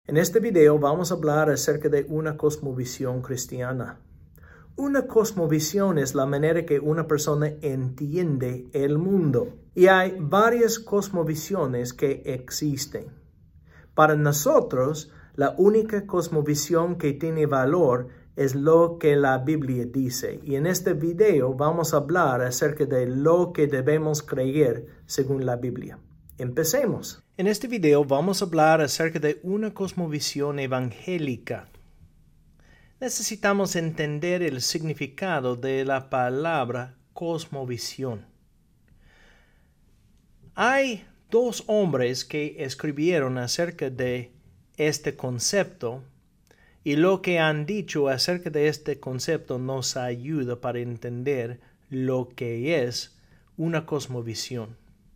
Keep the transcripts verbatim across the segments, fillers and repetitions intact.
En este video vamos a hablar acerca de una cosmovisión cristiana. Una cosmovisión es la manera que una persona entiende el mundo. Y hay varias cosmovisiones que existen. Para nosotros, la única cosmovisión que tiene valor es lo que la Biblia dice. Y en este video vamos a hablar acerca de lo que debemos creer según la Biblia. Empecemos. En este video vamos a hablar acerca de una cosmovisión evangélica. Necesitamos entender el significado de la palabra cosmovisión. Hay dos hombres que escribieron acerca de este concepto y lo que han dicho acerca de este concepto nos ayuda para entender lo que es una cosmovisión.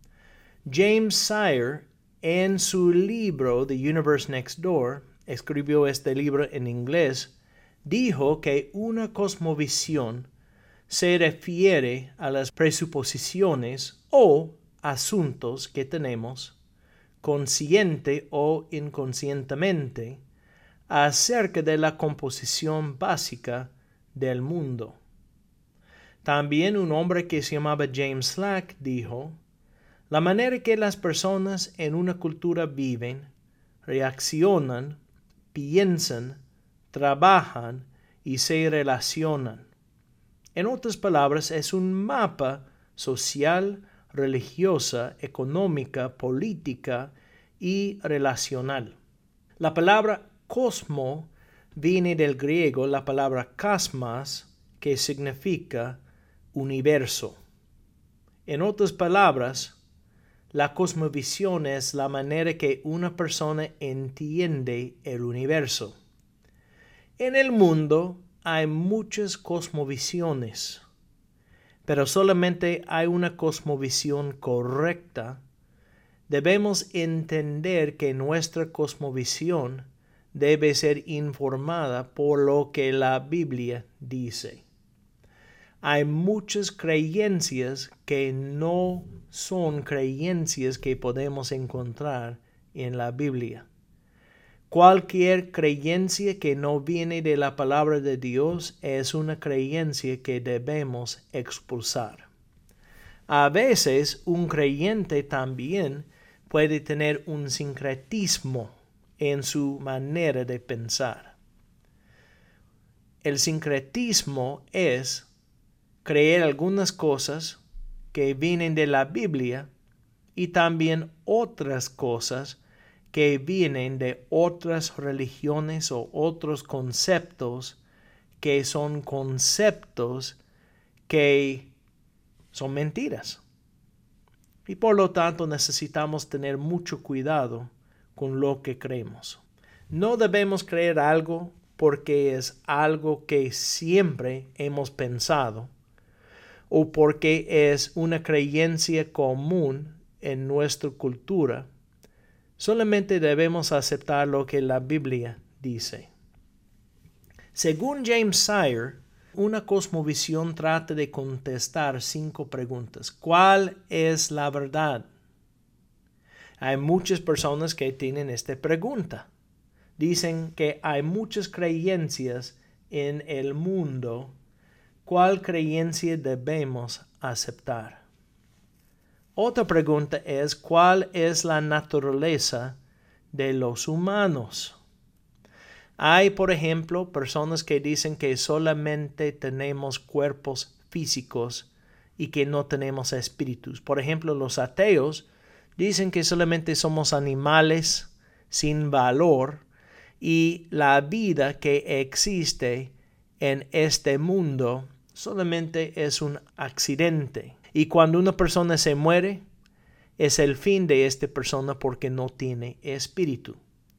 James Sire, en su libro The Universe Next Door, escribió este libro en inglés, dijo que una cosmovisión se refiere a las presuposiciones o asuntos que tenemos, consciente o inconscientemente, acerca de la composición básica del mundo. También un hombre que se llamaba James Slack dijo, la manera que las personas en una cultura viven, reaccionan, piensan, trabajan y se relacionan. En otras palabras, es un mapa social, religiosa, económica, política y relacional. La palabra cosmo viene del griego la palabra kosmos, que significa universo. En otras palabras, la cosmovisión es la manera que una persona entiende el universo. En el mundo hay muchas cosmovisiones, pero solamente hay una cosmovisión correcta. Debemos entender que nuestra cosmovisión debe ser informada por lo que la Biblia dice. Hay muchas creencias que no son creencias que podemos encontrar en la Biblia. Cualquier creencia que no viene de la palabra de Dios es una creencia que debemos expulsar. A veces un creyente también puede tener un sincretismo en su manera de pensar. El sincretismo es creer algunas cosas que vienen de la Biblia y también otras cosas que vienen de otras religiones o otros conceptos que son conceptos que son mentiras. Y por lo tanto necesitamos tener mucho cuidado con lo que creemos. No debemos creer algo porque es algo que siempre hemos pensado o porque es una creencia común en nuestra cultura. Solamente debemos aceptar lo que la Biblia dice. Según James Sire, una cosmovisión trata de contestar cinco preguntas. ¿Cuál es la verdad? Hay muchas personas que tienen esta pregunta. Dicen que hay muchas creencias en el mundo. ¿Cuál creencia debemos aceptar? Otra pregunta es, ¿cuál es la naturaleza de los humanos? Hay, por ejemplo, personas que dicen que solamente tenemos cuerpos físicos y que no tenemos espíritus. Por ejemplo, los ateos dicen que solamente somos animales sin valor y la vida que existe en este mundo solamente es un accidente. Y cuando una persona se muere, es el fin de esta persona porque no tiene espíritu.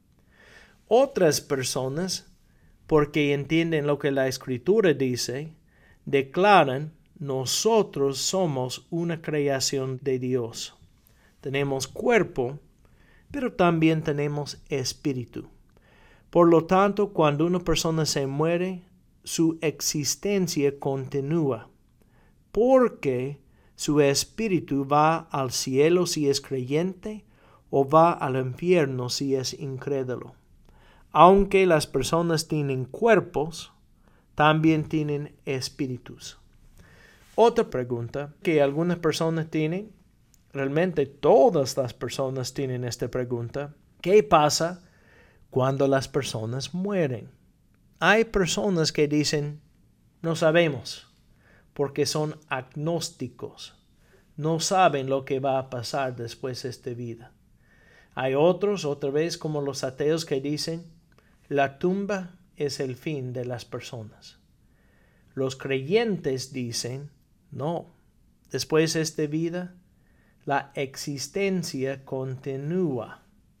Otras personas, porque entienden lo que la Escritura dice, declaran, nosotros somos una creación de Dios. Tenemos cuerpo, pero también tenemos espíritu. Por lo tanto, cuando una persona se muere, su existencia continúa, porque su espíritu va al cielo si es creyente o va al infierno si es incrédulo. Aunque las personas tienen cuerpos, también tienen espíritus. Otra pregunta que algunas personas tienen, realmente todas las personas tienen esta pregunta: ¿qué pasa cuando las personas mueren? Hay personas que dicen, no sabemos, porque son agnósticos. No saben lo que va a pasar después de esta vida. Hay otros, otra vez, como los ateos, que dicen, la tumba es el fin de las personas. Los creyentes dicen, no, después de esta vida, la existencia continúa.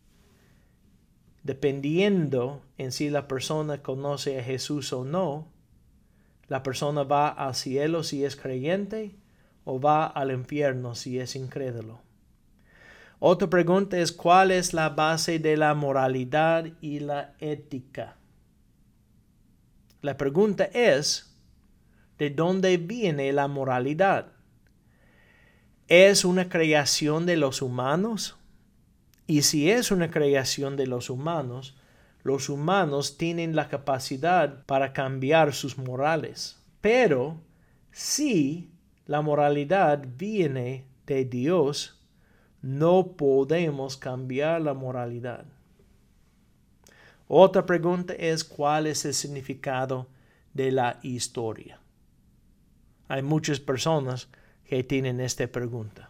Dependiendo en si la persona conoce a Jesús o no, la persona va al cielo si es creyente o va al infierno si es incrédulo. Otra pregunta es, ¿cuál es la base de la moralidad y la ética? La pregunta es, ¿de dónde viene la moralidad? ¿Es una creación de los humanos? Y si es una creación de los humanos, los humanos tienen la capacidad para cambiar sus morales. Pero si la moralidad viene de Dios, no podemos cambiar la moralidad. Otra pregunta es, ¿cuál es el significado de la historia? Hay muchas personas que tienen esta pregunta.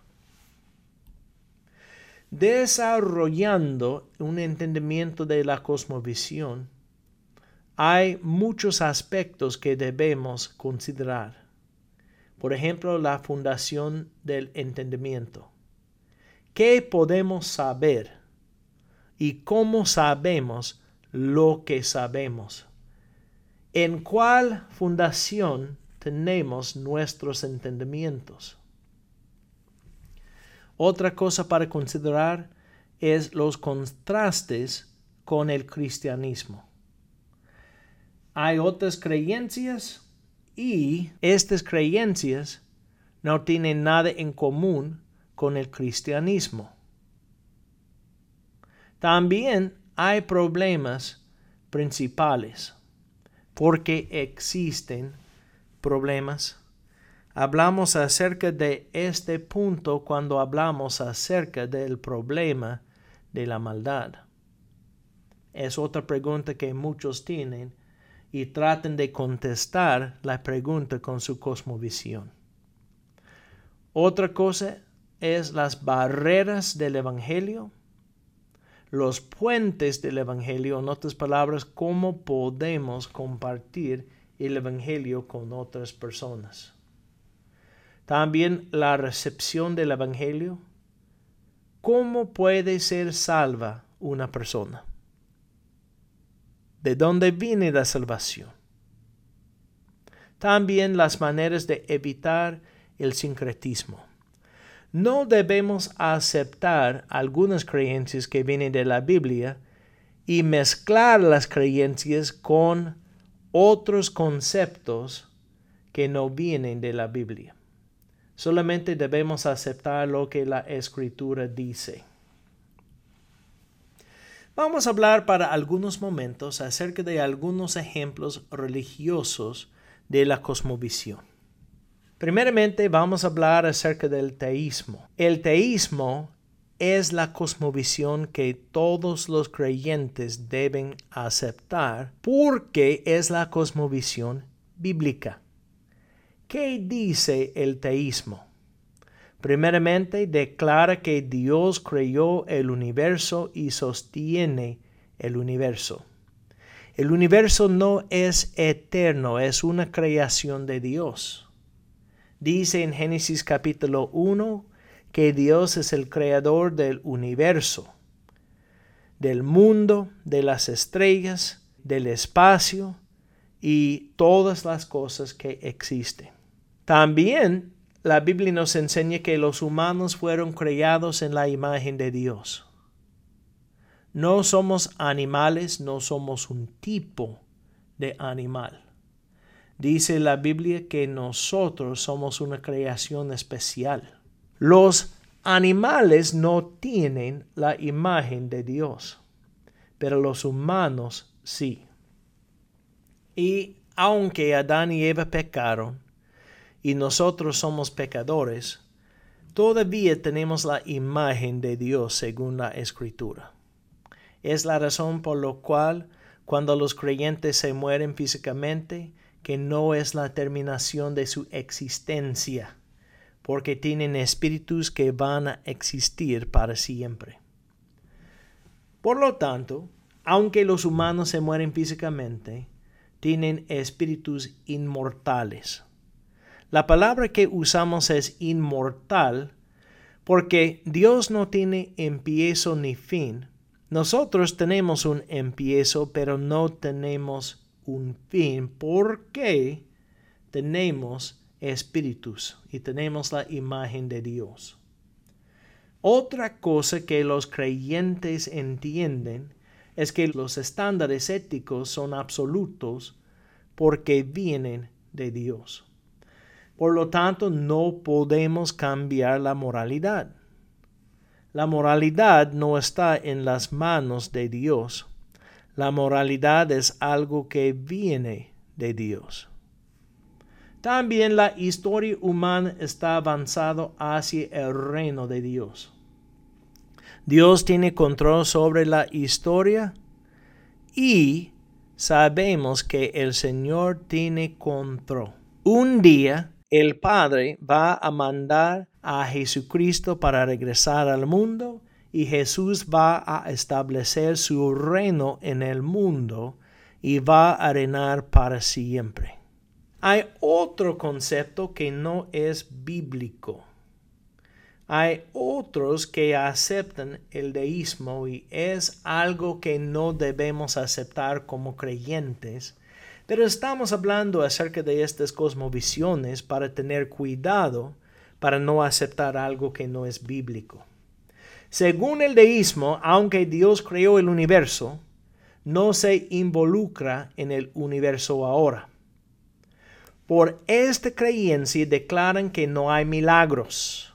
Desarrollando un entendimiento de la cosmovisión, hay muchos aspectos que debemos considerar. Por ejemplo, la fundación del entendimiento. ¿Qué podemos saber? ¿Y cómo sabemos lo que sabemos? ¿En cuál fundación tenemos nuestros entendimientos? Otra cosa para considerar es los contrastes con el cristianismo. Hay otras creencias y estas creencias no tienen nada en común con el cristianismo. También hay problemas principales. Porque existen problemas. Hablamos acerca de este punto cuando hablamos acerca del problema de la maldad. Es otra pregunta que muchos tienen y tratan de contestar la pregunta con su cosmovisión. Otra cosa es las barreras del Evangelio, los puentes del Evangelio, en otras palabras, cómo podemos compartir el Evangelio con otras personas. También la recepción del Evangelio, cómo puede ser salva una persona. ¿De dónde viene la salvación? También las maneras de evitar el sincretismo. No debemos aceptar algunas creencias que vienen de la Biblia y mezclar las creencias con otros conceptos que no vienen de la Biblia. Solamente debemos aceptar lo que la Escritura dice. Vamos a hablar para algunos momentos acerca de algunos ejemplos religiosos de la cosmovisión. Primeramente vamos a hablar acerca del teísmo. El teísmo es la cosmovisión que todos los creyentes deben aceptar porque es la cosmovisión bíblica. ¿Qué dice el teísmo? Primeramente declara que Dios creó el universo y sostiene el universo. El universo no es eterno, es una creación de Dios. Dice en Génesis capítulo uno que Dios es el creador del universo, del mundo, de las estrellas, del espacio y todas las cosas que existen. También la Biblia nos enseña que los humanos fueron creados en la imagen de Dios. No somos animales, no somos un tipo de animal. Dice la Biblia que nosotros somos una creación especial. Los animales no tienen la imagen de Dios, pero los humanos sí. Y aunque Adán y Eva pecaron y nosotros somos pecadores, todavía tenemos la imagen de Dios según la Escritura. Es la razón por la cual cuando los creyentes se mueren físicamente, que no es la terminación de su existencia, porque tienen espíritus que van a existir para siempre. Por lo tanto, aunque los humanos se mueren físicamente, tienen espíritus inmortales. La palabra que usamos es inmortal porque Dios no tiene empiezo ni fin. Nosotros tenemos un empiezo, pero no tenemos un fin porque tenemos espíritus y tenemos la imagen de Dios. Otra cosa que los creyentes entienden es que los estándares éticos son absolutos porque vienen de Dios. Por lo tanto, no podemos cambiar la moralidad. La moralidad no está en las manos de Dios. La moralidad es algo que viene de Dios. También la historia humana está avanzando hacia el reino de Dios. Dios tiene control sobre la historia y sabemos que el Señor tiene control. Un día el Padre va a mandar a Jesucristo para regresar al mundo y Jesús va a establecer su reino en el mundo y va a reinar para siempre. Hay otro concepto que no es bíblico. Hay otros que aceptan el deísmo y es algo que no debemos aceptar como creyentes, pero estamos hablando acerca de estas cosmovisiones para tener cuidado para no aceptar algo que no es bíblico. Según el deísmo, aunque Dios creó el universo, no se involucra en el universo ahora. Por esta creencia declaran que no hay milagros.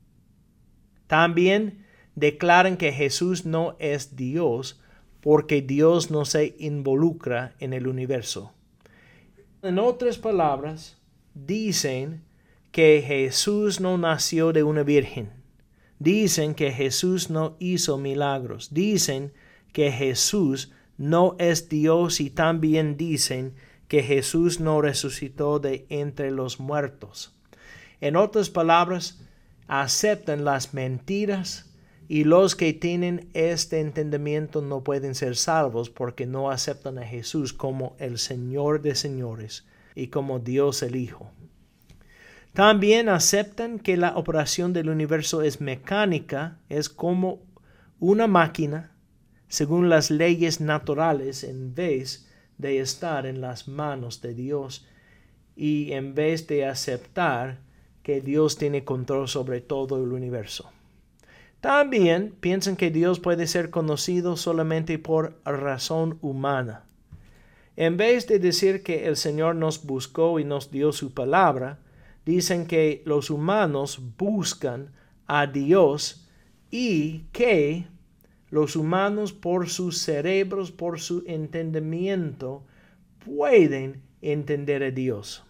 También declaran que Jesús no es Dios porque Dios no se involucra en el universo. En otras palabras, dicen que Jesús no nació de una virgen. Dicen que Jesús no hizo milagros. Dicen que Jesús no es Dios y también dicen que Jesús no resucitó de entre los muertos. En otras palabras, aceptan las mentiras y los que tienen este entendimiento no pueden ser salvos porque no aceptan a Jesús como el Señor de señores y como Dios el Hijo. También aceptan que la operación del universo es mecánica, es como una máquina según las leyes naturales en vez de estar en las manos de Dios y en vez de aceptar que Dios tiene control sobre todo el universo. También piensan que Dios puede ser conocido solamente por razón humana. En vez de decir que el Señor nos buscó y nos dio su palabra, dicen que los humanos buscan a Dios y que los humanos por sus cerebros, por su entendimiento, pueden entender a Dios.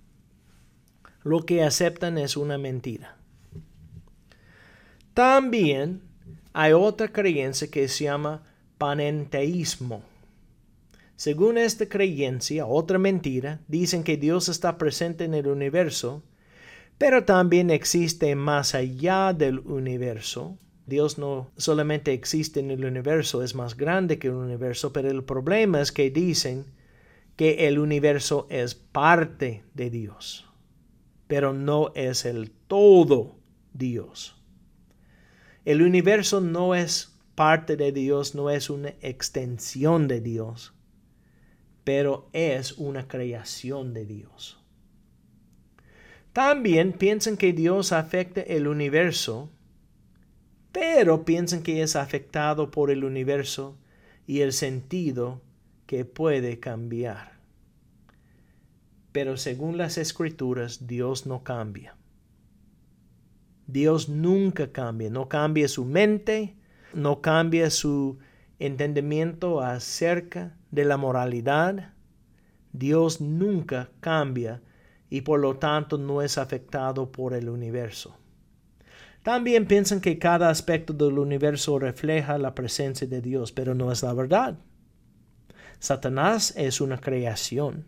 Lo que aceptan es una mentira. También hay otra creencia que se llama panenteísmo. Según esta creencia, otra mentira, dicen que Dios está presente en el universo, pero también existe más allá del universo. Dios no solamente existe en el universo, es más grande que el universo, pero el problema es que dicen que el universo es parte de Dios, pero no es el todo Dios. El universo no es parte de Dios, no es una extensión de Dios, pero es una creación de Dios. También piensan que Dios afecta el universo, pero piensan que es afectado por el universo y el sentido que puede cambiar. Pero según las Escrituras, Dios no cambia. Dios nunca cambia, no cambia su mente, no cambia su entendimiento acerca de la moralidad, Dios nunca cambia y por lo tanto no es afectado por el universo. También piensan que cada aspecto del universo refleja la presencia de Dios, pero no es la verdad. Satanás es una creación,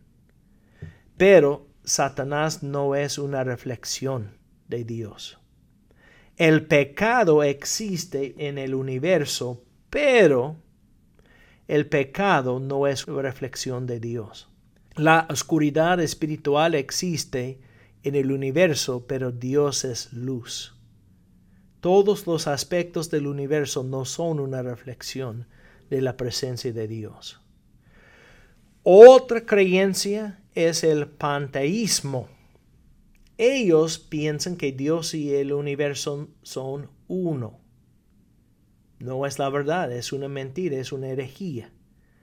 pero Satanás no es una reflexión de Dios. El pecado existe en el universo, pero el pecado no es reflexión de Dios. La oscuridad espiritual existe en el universo, pero Dios es luz. Todos los aspectos del universo no son una reflexión de la presencia de Dios. Otra creencia es el panteísmo. Ellos piensan que Dios y el universo son uno. No es la verdad, es una mentira, es una herejía.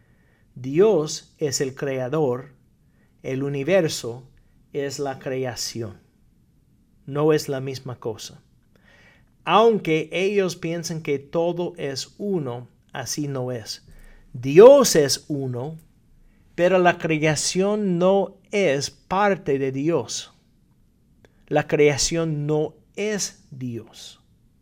Dios es el creador, el universo es la creación. No es la misma cosa. Aunque ellos piensan que todo es uno, así no es. Dios es uno, pero la creación no es parte de Dios. La creación no es Dios.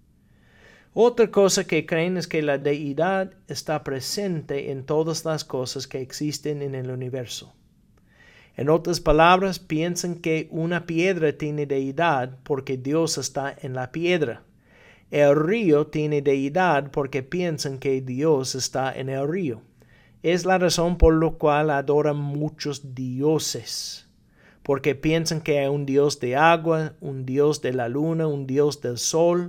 Otra cosa que creen es que la deidad está presente en todas las cosas que existen en el universo. En otras palabras, piensan que una piedra tiene deidad porque Dios está en la piedra. El río tiene deidad porque piensan que Dios está en el río. Es la razón por la cual adoran muchos dioses, porque piensan que hay un dios de agua, un dios de la luna, un dios del sol.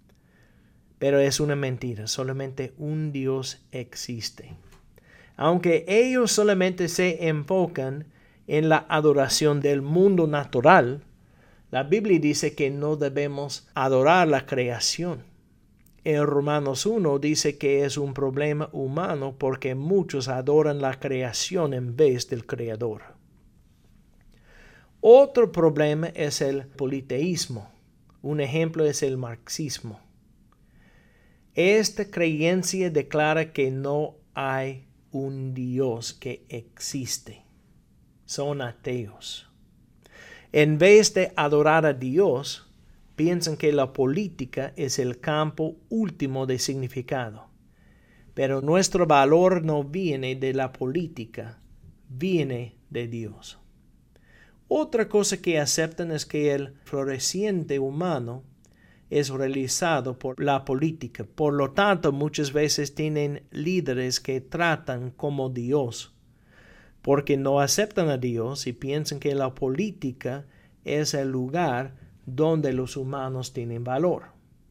Pero es una mentira, solamente un Dios existe. Aunque ellos solamente se enfocan en la adoración del mundo natural, la Biblia dice que no debemos adorar la creación. En Romanos uno dice que es un problema humano porque muchos adoran la creación en vez del Creador. Otro problema es el politeísmo. Un ejemplo es el marxismo. Esta creencia declara que no hay un Dios que existe. Son ateos. En vez de adorar a Dios, piensan que la política es el campo último de significado. Pero nuestro valor no viene de la política, viene de Dios. Otra cosa que aceptan es que el floreciente humano es realizado por la política. Por lo tanto, muchas veces tienen líderes que tratan como Dios, porque no aceptan a Dios y piensan que la política es el lugar donde los humanos tienen valor.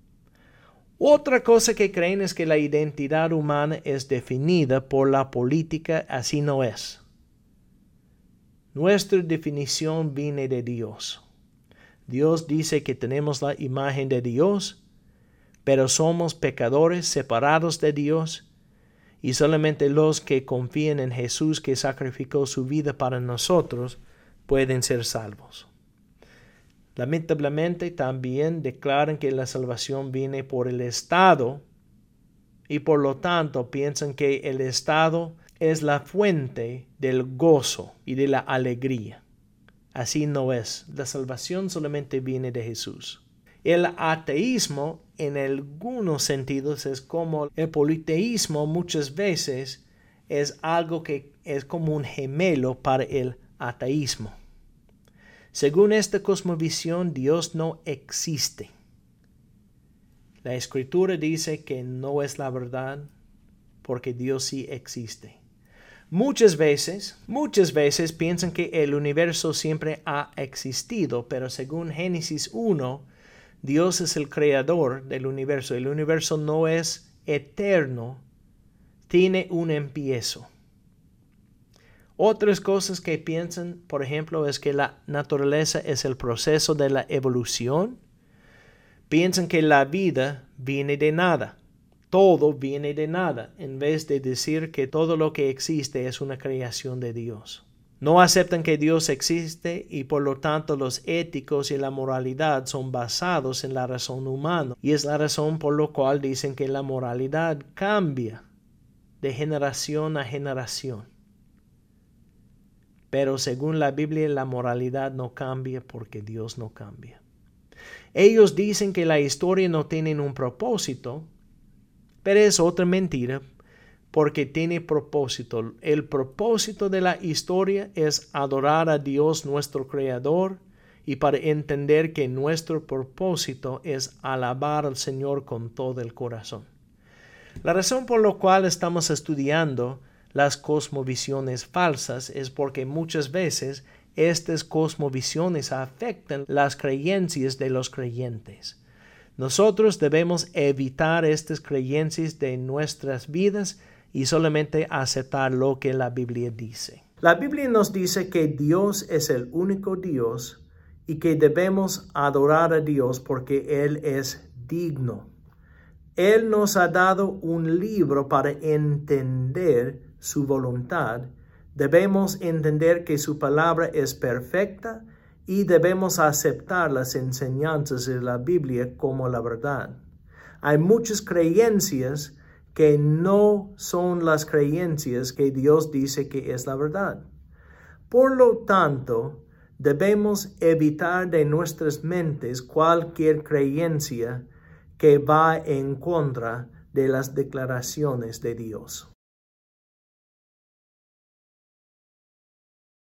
Otra cosa que creen es que la identidad humana es definida por la política, así no es. Nuestra definición viene de Dios. Dios dice que tenemos la imagen de Dios, pero somos pecadores separados de Dios, y solamente los que confían en Jesús que sacrificó su vida para nosotros pueden ser salvos. Lamentablemente también declaran que la salvación viene por el Estado y por lo tanto piensan que el Estado es la fuente del gozo y de la alegría. Así no es. La salvación solamente viene de Jesús. El ateísmo, en algunos sentidos, es como el politeísmo. Muchas veces es algo que es como un gemelo para el ateísmo. Según esta cosmovisión, Dios no existe. La Escritura dice que no es la verdad, porque Dios sí existe. Muchas veces, muchas veces piensan que el universo siempre ha existido, pero según Génesis uno, Dios es el creador del universo. El universo no es eterno, tiene un empiezo. Otras cosas que piensan, por ejemplo, es que la naturaleza es el proceso de la evolución. Piensan que la vida viene de nada. Todo viene de nada, en vez de decir que todo lo que existe es una creación de Dios. No aceptan que Dios existe y por lo tanto los éticos y la moralidad son basados en la razón humana. Y es la razón por la cual dicen que la moralidad cambia. de generación a generación. Pero según la Biblia, la moralidad no cambia porque Dios no cambia. Ellos dicen que la historia no tiene un propósito, pero es otra mentira porque tiene propósito. El propósito de la historia es adorar a Dios nuestro Creador y para entender que nuestro propósito es alabar al Señor con todo el corazón. La razón por la cual estamos estudiando las cosmovisiones falsas es porque muchas veces estas cosmovisiones afectan las creencias de los creyentes. Nosotros debemos evitar estas creencias de nuestras vidas y solamente aceptar lo que la Biblia dice. La Biblia nos dice que Dios es el único Dios y que debemos adorar a Dios porque Él es digno. Él nos ha dado un libro para entender su voluntad. Debemos entender que su palabra es perfecta y debemos aceptar las enseñanzas de la Biblia como la verdad. Hay muchas creencias que no son las creencias que Dios dice que es la verdad. Por lo tanto, debemos evitar de nuestras mentes cualquier creencia que va en contra de las declaraciones de Dios.